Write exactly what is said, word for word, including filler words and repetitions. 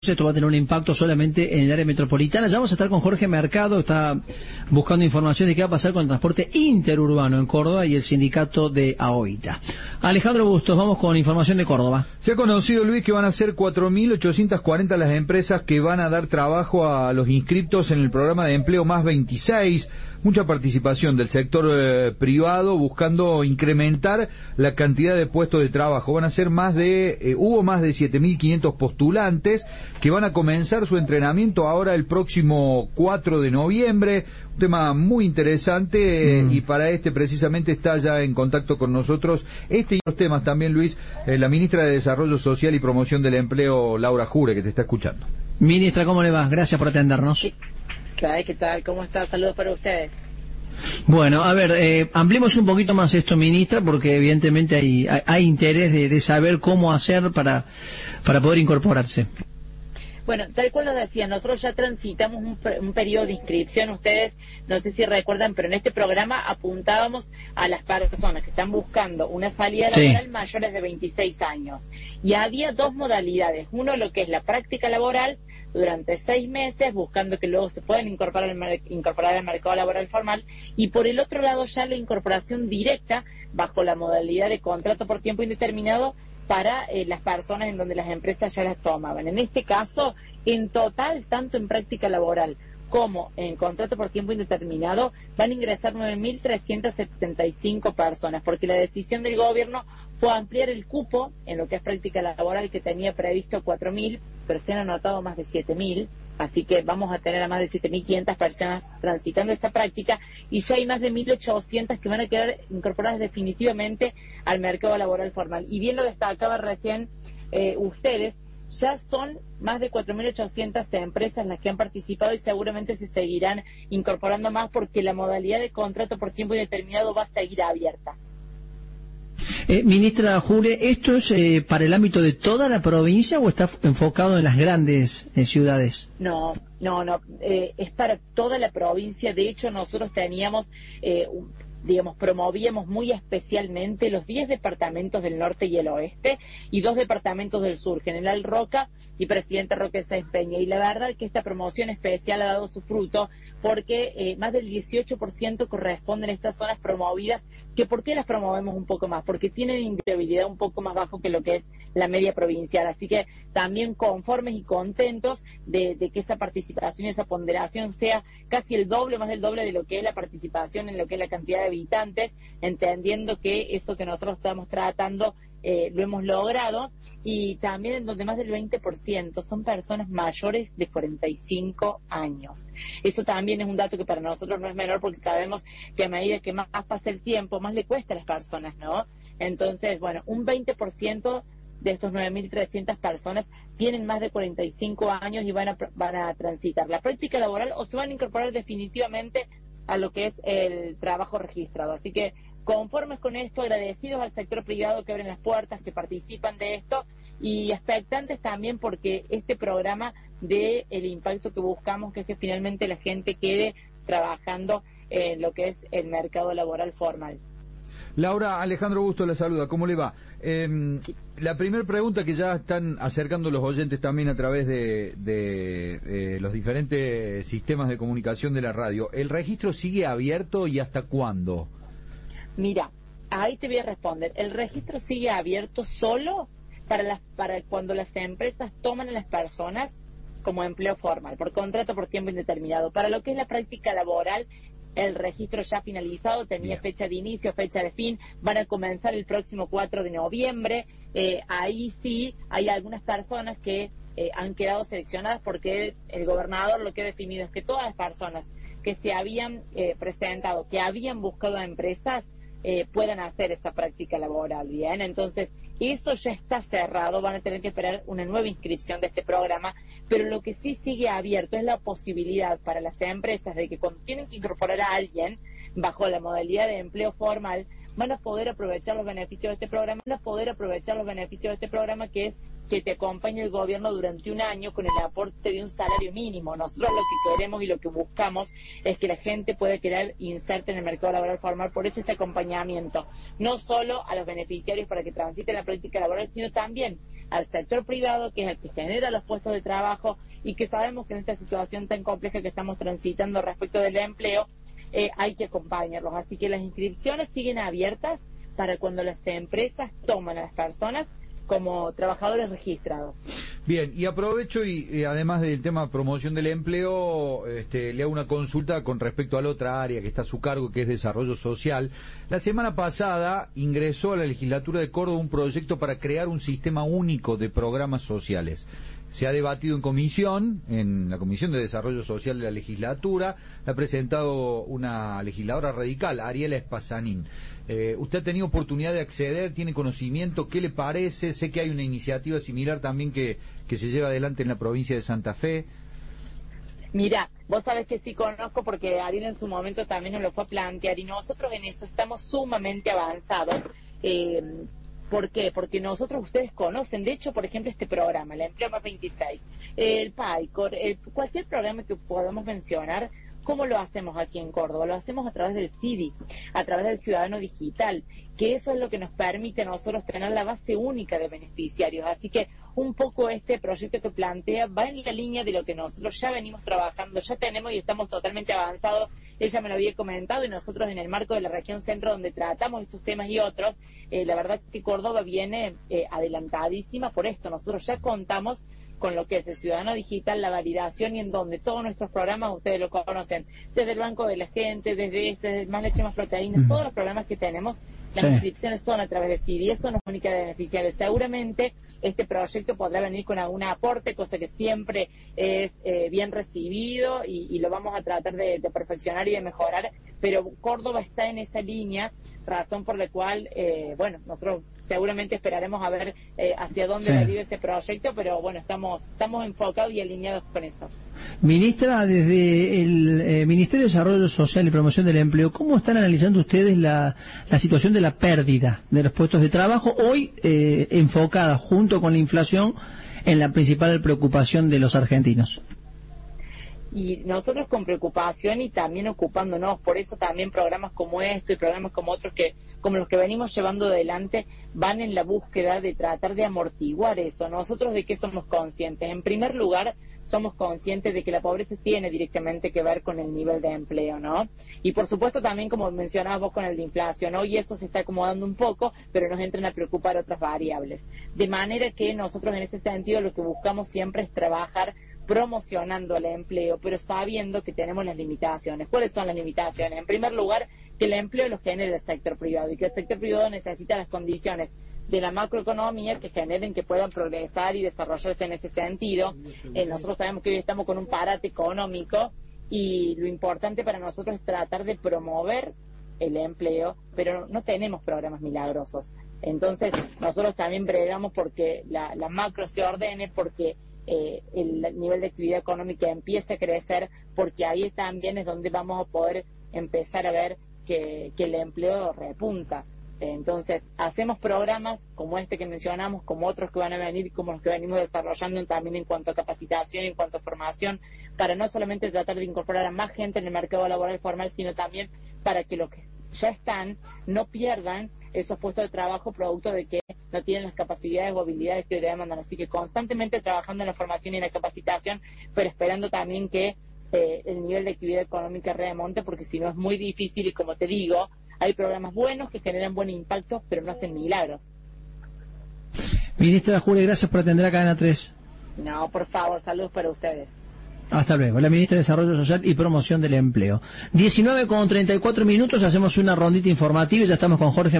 Esto va a tener un impacto solamente en el área metropolitana. Ya vamos a estar con Jorge Mercado, está buscando información de qué va a pasar con el transporte interurbano en Córdoba y el sindicato de AOITA. Alejandro Bustos, vamos con información de Córdoba. Se ha conocido, Luis, que van a ser cuatro mil ochocientas cuarenta las empresas que van a dar trabajo a los inscriptos en el programa de empleo más veintiséis. Mucha participación del sector eh, privado buscando incrementar la cantidad de puestos de trabajo. Van a ser más de, eh, hubo más de siete mil quinientos postulantes que van a comenzar su entrenamiento ahora el próximo cuatro de noviembre. Un tema muy interesante mm. y para este precisamente está ya en contacto con nosotros este y otros temas también, Luis, eh, la ministra de Desarrollo Social y Promoción del Empleo, Laura Jure, que te está escuchando. Ministra, ¿cómo le va? Gracias por atendernos. Sí. ¿Qué tal? ¿Cómo está? Saludos para ustedes. Bueno, a ver, eh, ampliemos un poquito más esto, ministra, porque evidentemente hay, hay, hay interés de, de saber cómo hacer para, para poder incorporarse. Bueno, tal cual lo decía, nosotros ya transitamos un, un periodo de inscripción. Ustedes, no sé si recuerdan, pero en este programa apuntábamos a las personas que están buscando una salida laboral, sí, mayores de veintiséis años. Y había dos modalidades. Uno, lo que es la práctica laboral, durante seis meses, buscando que luego se puedan incorporar al, incorporar al mercado laboral formal, y por el otro lado ya la incorporación directa bajo la modalidad de contrato por tiempo indeterminado para eh, las personas en donde las empresas ya las tomaban. En este caso, en total, tanto en práctica laboral como en contrato por tiempo indeterminado, van a ingresar nueve mil trescientas setenta y cinco personas, porque la decisión del gobierno fue ampliar el cupo en lo que es práctica laboral, que tenía previsto cuatro mil, pero se han anotado más de siete mil, así que vamos a tener a más de siete mil quinientas personas transitando esa práctica, y ya hay más de mil ochocientas que van a quedar incorporadas definitivamente al mercado laboral formal. Y bien lo destacaba recién eh, ustedes, ya son más de cuatro mil ochocientas empresas las que han participado y seguramente se seguirán incorporando más porque la modalidad de contrato por tiempo indeterminado va a seguir abierta. Eh, ministra Jure, ¿esto es eh, para el ámbito de toda la provincia o está enfocado en las grandes eh, ciudades? No, no, no, eh, es para toda la provincia. De hecho, nosotros teníamos... Eh, un, digamos, promovíamos muy especialmente los diez departamentos del norte y el oeste y dos departamentos del sur, General Roca y Presidente Roque Sáenz Peña. Y la verdad es que esta promoción especial ha dado su fruto porque eh, más del dieciocho por ciento corresponden a estas zonas promovidas. ¿Que por qué las promovemos un poco más? Porque tienen individualidad un poco más bajo que lo que es la media provincial. Así que también conformes y contentos de, de que esa participación y esa ponderación sea casi el doble, más del doble de lo que es la participación en lo que es la cantidad de habitantes, entendiendo que eso que nosotros estamos tratando eh, lo hemos logrado, y también en donde más del veinte por ciento son personas mayores de cuarenta y cinco años. Eso también es un dato que para nosotros no es menor, porque sabemos que a medida que más pasa el tiempo, más le cuesta a las personas, ¿no? Entonces, bueno, un veinte por ciento de estos nueve mil trescientas personas tienen más de cuarenta y cinco años y van a, van a transitar la práctica laboral o se van a incorporar definitivamente a lo que es el trabajo registrado. Así que conformes con esto, agradecidos al sector privado que abren las puertas, que participan de esto, y expectantes también porque este programa dé el impacto que buscamos, que es que finalmente la gente quede trabajando en lo que es el mercado laboral formal. Laura, Alejandro Bustos la saluda, ¿cómo le va? Eh, la primera pregunta que ya están acercando los oyentes también a través de, de eh, los diferentes sistemas de comunicación de la radio, ¿el registro sigue abierto y hasta cuándo? Mira, ahí te voy a responder. El registro sigue abierto solo para las para cuando las empresas toman a las personas como empleo formal, por contrato por tiempo indeterminado. Para lo que es la práctica laboral, el registro ya finalizado, tenía Bien. fecha de inicio, fecha de fin, van a comenzar el próximo cuatro de noviembre. Eh, ahí sí hay algunas personas que eh, han quedado seleccionadas porque el, el gobernador lo que ha definido es que todas las personas que se habían eh, presentado, que habían buscado a empresas, eh, puedan hacer esta práctica laboral. Bien, entonces eso ya está cerrado, van a tener que esperar una nueva inscripción de este programa, pero lo que sí sigue abierto es la posibilidad para las empresas de que cuando tienen que incorporar a alguien bajo la modalidad de empleo formal, van a poder aprovechar los beneficios de este programa, van a poder aprovechar los beneficios de este programa, que es que te acompañe el gobierno durante un año con el aporte de un salario mínimo. Nosotros lo que queremos y lo que buscamos es que la gente pueda quedar inserta en el mercado laboral formal. Por eso este acompañamiento, no solo a los beneficiarios para que transiten la política laboral, sino también al sector privado, que es el que genera los puestos de trabajo y que sabemos que en esta situación tan compleja que estamos transitando respecto del empleo, eh, hay que acompañarlos. Así que las inscripciones siguen abiertas para cuando las empresas toman a las personas como trabajadores registrados. Bien, y aprovecho y, y además del tema promoción del empleo, este, le hago una consulta con respecto a la otra área que está a su cargo, que es desarrollo social. La semana pasada ingresó a la legislatura de Córdoba un proyecto para crear un sistema único de programas sociales. Se ha debatido en comisión, en la Comisión de Desarrollo Social de la legislatura, la ha presentado una legisladora radical, Ariela Espazanín. Eh, ¿Usted ha tenido oportunidad de acceder? ¿Tiene conocimiento? ¿Qué le parece? Sé que hay una iniciativa similar también que, que se lleva adelante en la provincia de Santa Fe. Mira, vos sabés que sí conozco porque Ariela en su momento también nos lo fue a plantear y nosotros en eso estamos sumamente avanzados. Eh, ¿Por qué? Porque nosotros, ustedes conocen, de hecho, por ejemplo, este programa, el Empleo Más veintiséis, el PAICOR, el, cualquier programa que podamos mencionar, ¿cómo lo hacemos aquí en Córdoba? Lo hacemos a través del C I D I, a través del Ciudadano Digital, que eso es lo que nos permite a nosotros tener la base única de beneficiarios. Así que un poco este proyecto que plantea va en la línea de lo que nosotros ya venimos trabajando, ya tenemos y estamos totalmente avanzados. Ella me lo había comentado y nosotros en el marco de la región centro donde tratamos estos temas y otros, eh, la verdad que Córdoba viene eh, adelantadísima por esto. Nosotros ya contamos con lo que es el Ciudadano Digital, la validación y en donde todos nuestros programas, ustedes lo conocen, desde el Banco de la Gente, desde este, desde Más Leche Más Proteínas, mm. todos los programas que tenemos, las sí. inscripciones son a través de C I D I, eso no es única de beneficiarios. Seguramente este proyecto podrá venir con algún aporte, cosa que siempre es eh, bien recibido y, y lo vamos a tratar de, de perfeccionar y de mejorar, pero Córdoba está en esa línea, razón por la cual, eh, bueno, nosotros seguramente esperaremos a ver eh, hacia dónde sí. deriva ese proyecto, pero bueno, estamos estamos enfocados y alineados con eso. Ministra, desde el eh, Ministerio de Desarrollo Social y Promoción del Empleo, ¿cómo están analizando ustedes la, la situación de la pérdida de los puestos de trabajo hoy eh, enfocada junto con la inflación en la principal preocupación de los argentinos? Y nosotros con preocupación y también ocupándonos, por eso también programas como esto y programas como otros que como los que venimos llevando adelante van en la búsqueda de tratar de amortiguar eso. Nosotros de qué somos conscientes. En primer lugar, somos conscientes de que la pobreza tiene directamente que ver con el nivel de empleo, ¿no? Y por supuesto también, como mencionabas vos, con el de inflación, ¿no? Y eso se está acomodando un poco, pero nos entran a preocupar otras variables. De manera que nosotros en ese sentido lo que buscamos siempre es trabajar promocionando el empleo, pero sabiendo que tenemos las limitaciones. ¿Cuáles son las limitaciones? En primer lugar, que el empleo lo genere el sector privado y que el sector privado necesita las condiciones de la macroeconomía que generen que puedan progresar y desarrollarse en ese sentido. Eh, nosotros sabemos que hoy estamos con un parate económico y lo importante para nosotros es tratar de promover el empleo, pero no tenemos programas milagrosos. Entonces, nosotros también bregamos porque la, la macro se ordene, porque eh, el nivel de actividad económica empiece a crecer, porque ahí también es donde vamos a poder empezar a ver que, que el empleo repunta. Entonces, hacemos programas como este que mencionamos, como otros que van a venir, como los que venimos desarrollando también en cuanto a capacitación, en cuanto a formación, para no solamente tratar de incorporar a más gente en el mercado laboral formal, sino también para que los que ya están no pierdan esos puestos de trabajo producto de que no tienen las capacidades o habilidades que demandan. Así que constantemente trabajando en la formación y en la capacitación, pero esperando también que eh, el nivel de actividad económica remonte, porque si no es muy difícil y, como te digo, hay programas buenos que generan buen impacto, pero no hacen milagros. Ministra Julia, gracias por atender a Cadena tres. No, por favor, saludos para ustedes. Hasta luego. La ministra de Desarrollo Social y Promoción del Empleo. diecinueve con treinta y cuatro minutos, hacemos una rondita informativa y ya estamos con Jorge